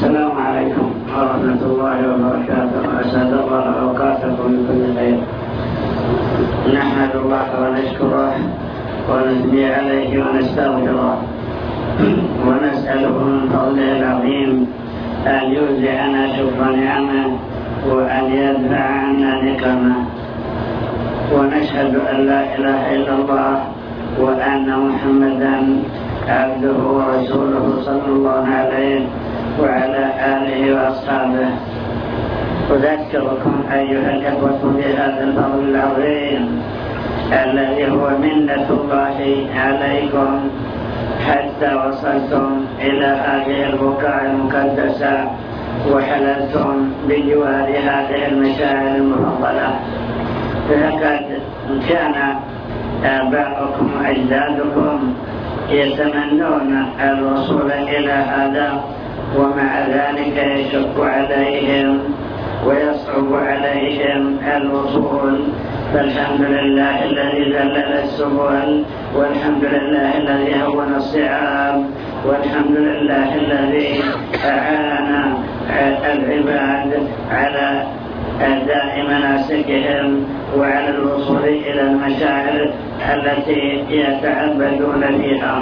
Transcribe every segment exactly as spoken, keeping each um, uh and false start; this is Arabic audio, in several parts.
السلام عليكم ورحمة الله وبركاته. أسعد الله أوقاتكم بكل خير. نحمد الله ونشكره ونثني عليه ونستغفره ونسأله من فضله العظيم أن يوزعنا شكر نعمه وأن يدفع عنا نقمه. ونشهد أن لا إله إلا الله وأن محمدا عبده ورسوله صلى الله عليه وعلى آله وأصحابه. أذكركم أيها الإخوة بهذا الفضل العظيم الذي هو منة الله عليكم حتى وصلتم إلى هذه البقاع المقدسة وحللتم بجوار هذه المشاعر المفضلة. فلقد كان آباؤكم وأجدادكم يتمنون الوصول إلى هذا، ومع ذلك يشق عليهم ويصعب عليهم الوصول. فالحمد لله الذي ذلل السبل، والحمد لله الذي هون الصعاب، والحمد لله الذي أعان العباد على أداء مناسكهم وعلى الوصول إلى المشاعر التي يتعبدون فيها.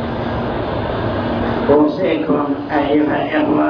أوصيكم أيها الإخوة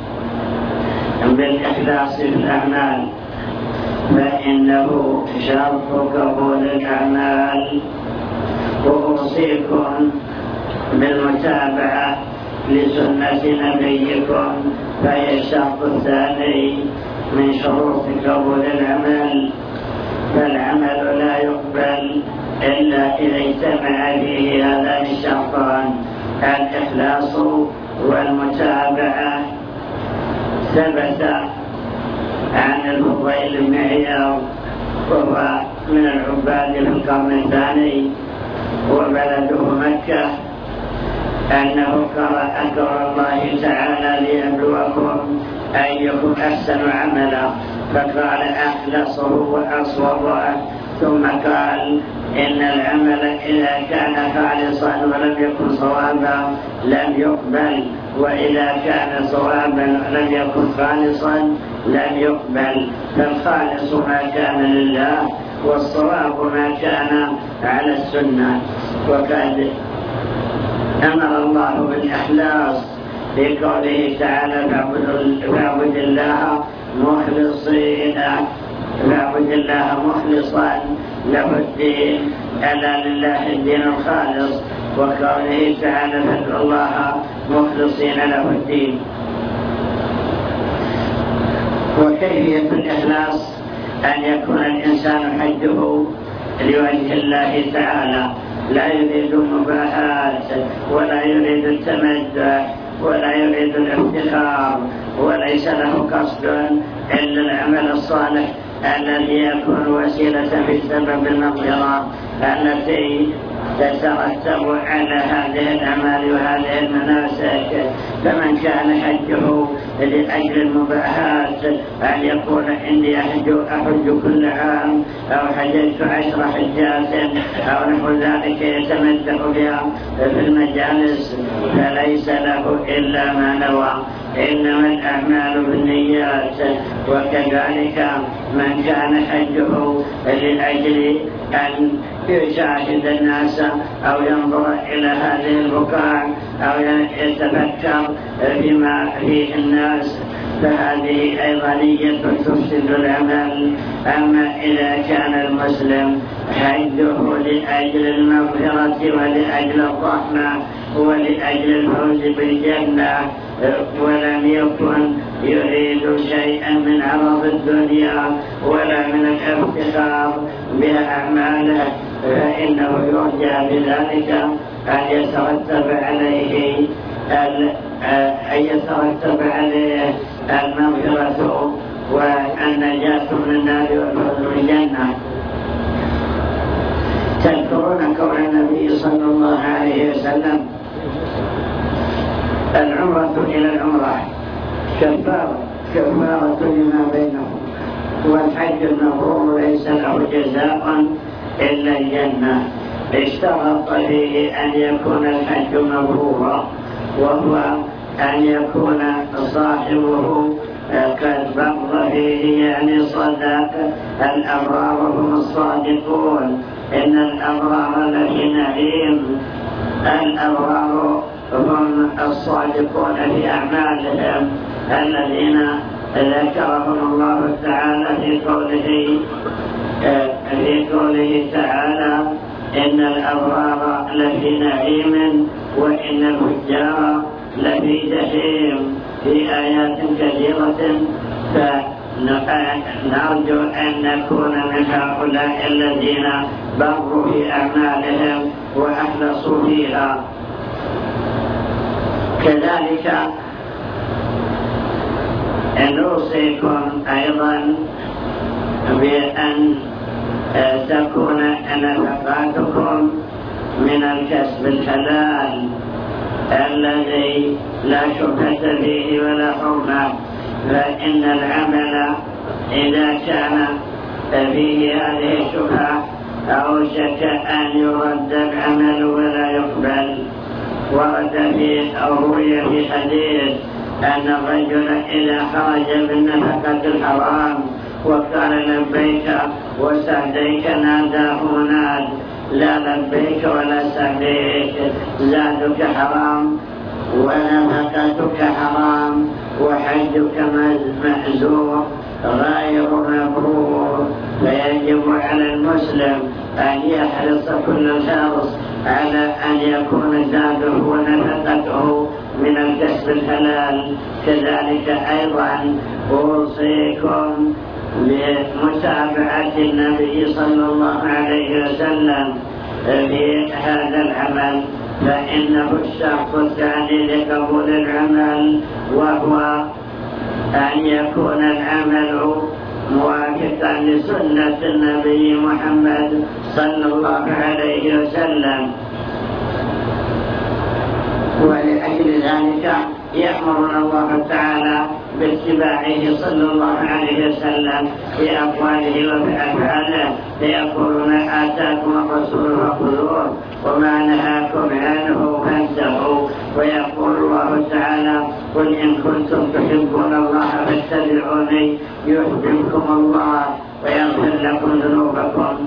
بالإخلاص في الأعمال، فإنه شرط قبول الأعمال. وأوصيكم بالمتابعة لسنة نبيكم، فهي الشرط الثاني من شروط قبول العمل. فالعمل لا يقبل إلا إذا اجتمع فيه هذان الشرطان، الإخلاص والمتابعة. ثبت عن الفضيل بن عياض وهو من العباد في القرن الثاني وبلده مكة أنه قرأ قول الله تعالى ليبلوكم أيكم أحسن عملا، فقال أخلصه وأصوبه، ثم قال إن العمل إذا كان خالصا ولم يكن صوابا لم يقبل، وإذا كان صوابا ولم يكن خالصا لم يقبل. فالخالص ما كان لله، والصواب ما كان على السنة. وقد أمر الله بالإخلاص في قوله تعالى فاعبد الله مخلصين فاعبد الله مخلصا له الدين، ألا لله الدين الخالص. وقوله تعالى فادعوا الله مخلصين له الدين. وكيفية الإخلاص أن يكون الإنسان حجه لوجه الله تعالى، لا يريد المباحات ولا يريد التمدح ولا يريد الافتخار، وليس له قصد إلا العمل الصالح الذي يكون وسيلة بسبب المغفرة التي تترتب على هذه الأعمال وهذه المناسك. فمن كان حجه لأجل المباحات، أن يقول إني أحج, أحج كل عام أو حججت عشر حجات أو نحو ذلك يتمدح بها في المجالس، فليس له إلا ما نوى، إنما الأعمال بالنيات. وكذلك من كان حجه لأجل أن يشاهد الناس أو ينظر إلى هذه البقاع أو يتفكر فيما فيه الناس، فهذه أيضا نية تفسد العمل. أما إذا كان المسلم حجه لأجل المغفرة ولأجل الرحمة ولأجل الفوز بالجنة، ولم يكن يريد شيئا من عرض الدنيا ولا من الافتخار بأعماله، فإنه يرجى بذلك أن يترتب عليه أن يترتب عليه المغفرة والنجاة من النار والفوز بالجنة. تذكرون قول النبي صلى الله عليه وسلم العمرة إلى العمرة كفارة كفارة لما بينهم، والحج المبرور ليس له جزاء إلا الجنة. اشترط فيه أن يكون الحج مبرورا، وهو أن يكون صاحب فيه يعني صدق. الأبرار هم الصادقون، إن الأبرار لفي نعيم. الأبرار هم الصادقون في أعمالهم الذين ذكرهم الله تعالى في قوله في قوله تعالى إن الأبرار لفي نعيم وإن الفجار لفي جحيم في آيات كثيرة. فنرجو أن نكون من هؤلاء الذين بروا في أعمالهم وأخلصوا فيها. كذلك نوصيكم أيضا بأن تكون نفقاتكم من الكسب الحلال الذي لا شبهة فيه ولا حرمة. فإن العمل إذا كان فيه هذه الشبهة أوشك أن يرد العمل ولا يقبل. ورد في روي في حديث أن الرجل إذا خرج بالنفقة الحرام وقال لبيك وسعديك ناداه مناد لا لبيك ولا سعديك، زادك حرام ونفقتك حرام وحجك مأزور غير مبرور. فيجب على المسلم أن يحرص كل الحرص على أن يكون زاده ونفقته من الكسب الحلال. كذلك أيضا أوصيكم بمتابعة النبي صلى الله عليه وسلم في هذا العمل، فإنه الشرط الثاني لقبول العمل، وهو أن يكون العمل موافقا لسنة النبي محمد صلى الله عليه وسلم. ولأجل ذلك يأمرنا الله تعالى باتباعه صلى الله عليه وسلم في أقواله وفي أفعاله، فيقولون آتاكم الرسول فخذوه وما نهاكم عنه فانتهوا. ويقول الله تعالى قل إن كنتم تحبون الله فاتبعوني يحببكم الله ويغفر لكم ذنوبكم